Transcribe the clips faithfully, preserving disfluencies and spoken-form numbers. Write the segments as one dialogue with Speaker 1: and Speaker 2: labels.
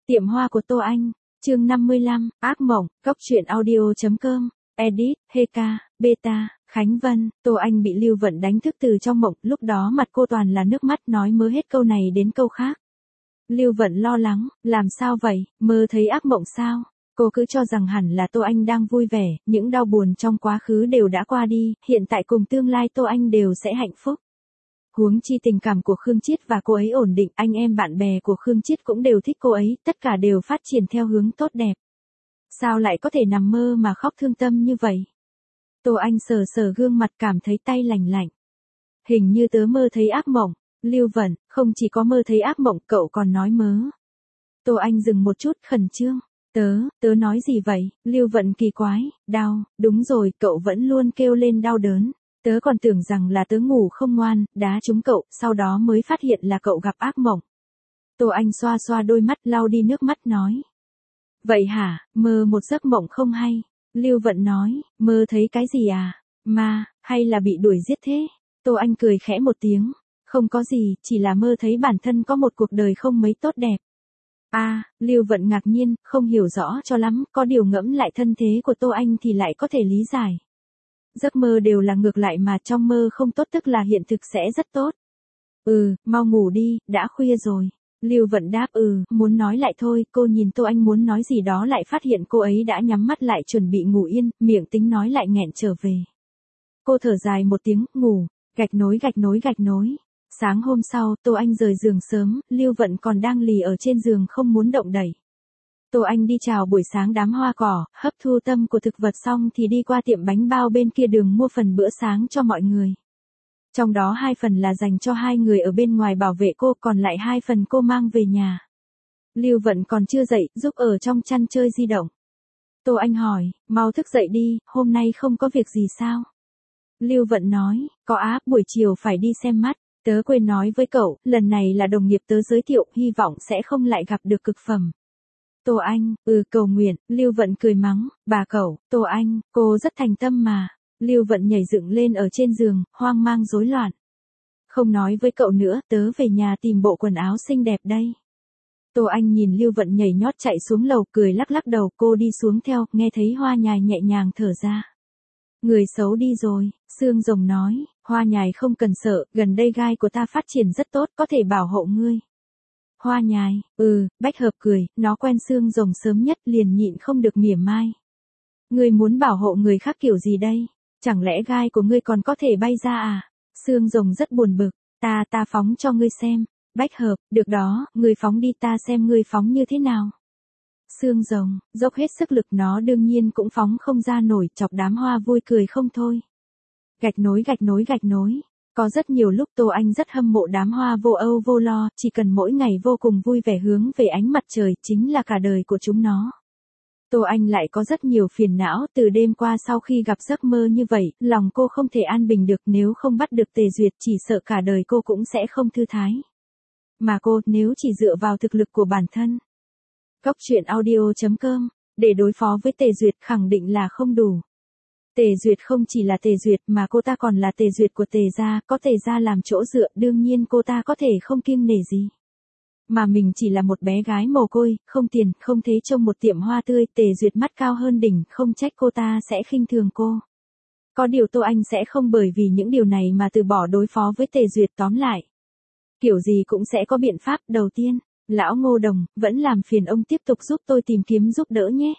Speaker 1: Tiệm hoa của Tô Anh, chương năm mươi lăm, ác mộng, cóc truyện audio chấm com, edit, Heka, Beta, Khánh Vân. Tô Anh bị Lưu Vận đánh thức từ trong mộng, lúc đó mặt cô toàn là nước mắt, nói mớ hết câu này đến câu khác. Lưu Vận lo lắng, làm sao vậy, mơ thấy ác mộng sao? Cô cứ cho rằng hẳn là Tô Anh đang vui vẻ, những đau buồn trong quá khứ đều đã qua đi, hiện tại cùng tương lai Tô Anh đều sẽ hạnh phúc. Huống chi tình cảm của Khương Chiết và cô ấy ổn định, anh em bạn bè của Khương Chiết cũng đều thích cô ấy, tất cả đều phát triển theo hướng tốt đẹp. Sao lại có thể nằm mơ mà khóc thương tâm như vậy? Tô Anh sờ sờ gương mặt cảm thấy tay lành lạnh. Hình như tớ mơ thấy ác mộng. Lưu Vận, không chỉ có mơ thấy ác mộng, cậu còn nói mớ. Tô Anh dừng một chút, khẩn trương. Tớ, tớ nói gì vậy? Lưu Vận kỳ quái, đau, đúng rồi, cậu vẫn luôn kêu lên đau đớn. Tớ còn tưởng rằng là tớ ngủ không ngoan, đá trúng cậu, sau đó mới phát hiện là cậu gặp ác mộng. Tô Anh xoa xoa đôi mắt, lau đi nước mắt nói. Vậy hả, mơ một giấc mộng không hay. Lưu Vận nói, mơ thấy cái gì à? Ma, hay là bị đuổi giết thế? Tô Anh cười khẽ một tiếng. Không có gì, chỉ là mơ thấy bản thân có một cuộc đời không mấy tốt đẹp. À, Lưu Vận ngạc nhiên, không hiểu rõ cho lắm, có điều ngẫm lại thân thế của Tô Anh thì lại có thể lý giải. Giấc mơ đều là ngược lại mà, trong mơ không tốt tức là hiện thực sẽ rất tốt. Ừ, mau ngủ đi, đã khuya rồi. Lưu Vận đáp ừ, muốn nói lại thôi, cô nhìn Tô Anh muốn nói gì đó lại phát hiện cô ấy đã nhắm mắt lại chuẩn bị ngủ yên, miệng tính nói lại nghẹn trở về. Cô thở dài một tiếng, ngủ, gạch nối gạch nối gạch nối. Sáng hôm sau, Tô Anh rời giường sớm, Lưu Vận còn đang lì ở trên giường không muốn động đậy. Tô Anh đi chào buổi sáng đám hoa cỏ, hấp thu tâm của thực vật xong thì đi qua tiệm bánh bao bên kia đường mua phần bữa sáng cho mọi người. Trong đó hai phần là dành cho hai người ở bên ngoài bảo vệ cô, còn lại hai phần cô mang về nhà. Lưu Vận còn chưa dậy, giúp ở trong chăn chơi di động. Tô Anh hỏi, mau thức dậy đi, hôm nay không có việc gì sao? Lưu Vận nói, có á, buổi chiều phải đi xem mắt. Tớ quên nói với cậu, lần này là đồng nghiệp tớ giới thiệu, hy vọng sẽ không lại gặp được cực phẩm. Tô Anh, ừ cầu nguyện, Lưu Vận cười mắng, bà cậu, Tô Anh, cô rất thành tâm mà. Lưu Vận nhảy dựng lên ở trên giường, hoang mang rối loạn. Không nói với cậu nữa, tớ về nhà tìm bộ quần áo xinh đẹp đây. Tô Anh nhìn Lưu Vận nhảy nhót chạy xuống lầu, cười lắc lắc đầu, cô đi xuống theo, nghe thấy Hoa Nhài nhẹ nhàng thở ra. Người xấu đi rồi, Sương Rồng nói, Hoa Nhài không cần sợ, gần đây gai của ta phát triển rất tốt, có thể bảo hộ ngươi. Hoa Nhài, ừ, Bách Hợp cười, nó quen Sương Rồng sớm nhất liền nhịn không được mỉa mai. Ngươi muốn bảo hộ người khác kiểu gì đây? Chẳng lẽ gai của ngươi còn có thể bay ra à? Sương Rồng rất buồn bực, ta ta phóng cho ngươi xem. Bách Hợp, được đó, ngươi phóng đi ta xem ngươi phóng như thế nào. Sương Rồng, dốc hết sức lực nó đương nhiên cũng phóng không ra nổi, chọc đám hoa vui cười không thôi. Gạch nối gạch nối gạch nối. Có rất nhiều lúc Tô Anh rất hâm mộ đám hoa vô âu vô lo, chỉ cần mỗi ngày vô cùng vui vẻ hướng về ánh mặt trời, chính là cả đời của chúng nó. Tô Anh lại có rất nhiều phiền não, từ đêm qua sau khi gặp giấc mơ như vậy, lòng cô không thể an bình được, nếu không bắt được Tề Duyệt chỉ sợ cả đời cô cũng sẽ không thư thái. Mà cô, nếu chỉ dựa vào thực lực của bản thân. Cóc truyện audio chấm com, để đối phó với Tề Duyệt khẳng định là không đủ. Tề Duyệt không chỉ là Tề Duyệt mà cô ta còn là Tề Duyệt của Tề gia, có Tề gia làm chỗ dựa, đương nhiên cô ta có thể không kiêng nể gì. Mà mình chỉ là một bé gái mồ côi, không tiền, không thế trông một tiệm hoa tươi, Tề Duyệt mắt cao hơn đỉnh, không trách cô ta sẽ khinh thường cô. Có điều Tô Anh sẽ không bởi vì những điều này mà từ bỏ đối phó với Tề Duyệt, tóm lại. Kiểu gì cũng sẽ có biện pháp, đầu tiên, Lão Ngô Đồng, vẫn làm phiền ông tiếp tục giúp tôi tìm kiếm giúp đỡ nhé.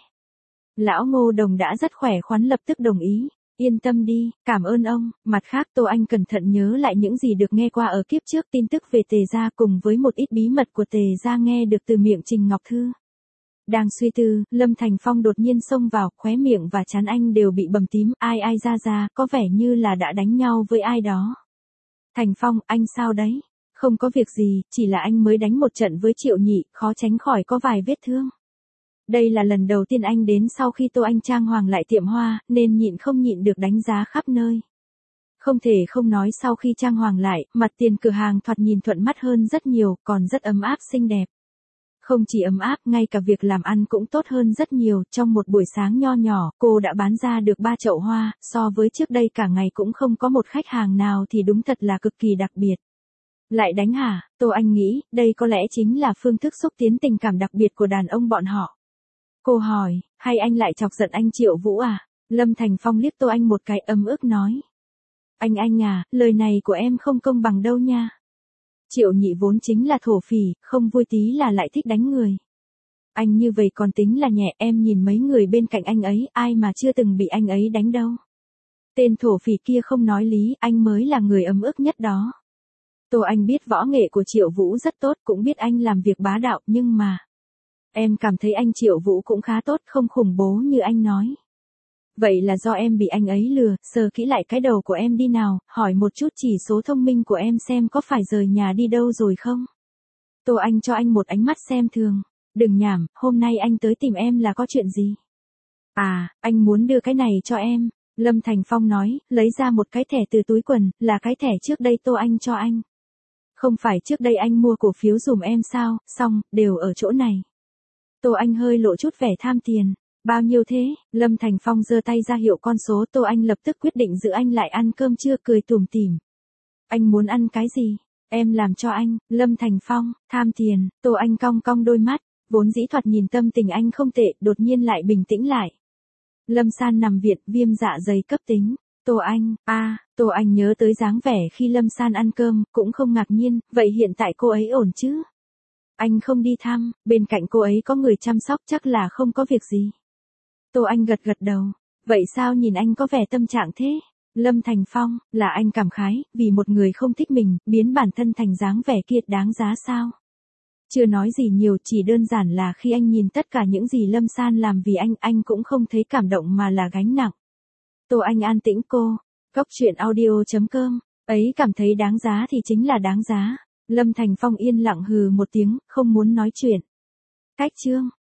Speaker 1: Lão Ngô Đồng đã rất khỏe khoắn lập tức đồng ý, yên tâm đi, cảm ơn ông. Mặt khác Tô Anh cẩn thận nhớ lại những gì được nghe qua ở kiếp trước, tin tức về Tề gia cùng với một ít bí mật của Tề gia nghe được từ miệng Trình Ngọc Thư. Đang suy tư, Lâm Thành Phong đột nhiên xông vào, khóe miệng và trán anh đều bị bầm tím, ai ai ra ra, có vẻ như là đã đánh nhau với ai đó. Thành Phong, anh sao đấy? Không có việc gì, chỉ là anh mới đánh một trận với Triệu Nhị, khó tránh khỏi có vài vết thương. Đây là lần đầu tiên anh đến sau khi Tô Anh trang hoàng lại tiệm hoa, nên nhịn không nhịn được đánh giá khắp nơi. Không thể không nói sau khi trang hoàng lại, mặt tiền cửa hàng thoạt nhìn thuận mắt hơn rất nhiều, còn rất ấm áp xinh đẹp. Không chỉ ấm áp, ngay cả việc làm ăn cũng tốt hơn rất nhiều, trong một buổi sáng nho nhỏ, cô đã bán ra được ba chậu hoa, so với trước đây cả ngày cũng không có một khách hàng nào thì đúng thật là cực kỳ đặc biệt. Lại đánh hả? Tô Anh nghĩ, đây có lẽ chính là phương thức xúc tiến tình cảm đặc biệt của đàn ông bọn họ. Cô hỏi, hay anh lại chọc giận anh Triệu Vũ à? Lâm Thành Phong liếc Tô Anh một cái ấm ức nói. Anh anh à, lời này của em không công bằng đâu nha. Triệu Nhị vốn chính là thổ phỉ, không vui tí là lại thích đánh người. Anh như vậy còn tính là nhẹ, em nhìn mấy người bên cạnh anh ấy, ai mà chưa từng bị anh ấy đánh đâu. Tên thổ phỉ kia không nói lý, anh mới là người ấm ức nhất đó. Tô Anh biết võ nghệ của Triệu Vũ rất tốt, cũng biết anh làm việc bá đạo, nhưng mà... Em cảm thấy anh Triệu Vũ cũng khá tốt, không khủng bố như anh nói. Vậy là do em bị anh ấy lừa, sờ kỹ lại cái đầu của em đi nào, hỏi một chút chỉ số thông minh của em xem có phải rời nhà đi đâu rồi không? Tô Anh cho anh một ánh mắt xem thường. Đừng nhảm, hôm nay anh tới tìm em là có chuyện gì? À, anh muốn đưa cái này cho em. Lâm Thành Phong nói, lấy ra một cái thẻ từ túi quần, là cái thẻ trước đây Tô Anh cho anh. Không phải trước đây anh mua cổ phiếu dùm em sao, xong, đều ở chỗ này. Tô Anh hơi lộ chút vẻ tham tiền. Bao nhiêu thế? Lâm Thành Phong giơ tay ra hiệu con số, Tô Anh lập tức quyết định giữ anh lại ăn cơm trưa, cười tủm tỉm. Anh muốn ăn cái gì? Em làm cho anh. Lâm Thành Phong, tham tiền. Tô Anh cong cong đôi mắt, vốn dĩ thoạt nhìn tâm tình anh không tệ, đột nhiên lại bình tĩnh lại. Lâm San nằm viện, viêm dạ dày cấp tính. Tô Anh, a, à, Tô Anh nhớ tới dáng vẻ khi Lâm San ăn cơm, cũng không ngạc nhiên, vậy hiện tại cô ấy ổn chứ? Anh không đi thăm, bên cạnh cô ấy có người chăm sóc, chắc là không có việc gì. Tô Anh gật gật đầu, vậy sao nhìn anh có vẻ tâm trạng thế? Lâm Thành Phong, là anh cảm khái, vì một người không thích mình, biến bản thân thành dáng vẻ kia đáng giá sao? Chưa nói gì nhiều, chỉ đơn giản là khi anh nhìn tất cả những gì Lâm San làm vì anh, anh cũng không thấy cảm động mà là gánh nặng. Tô Anh an tĩnh cô, Cốc truyện audio chấm com, ấy cảm thấy đáng giá thì chính là đáng giá. Lâm Thành Phong yên lặng hừ một tiếng, không muốn nói chuyện. Cách chương.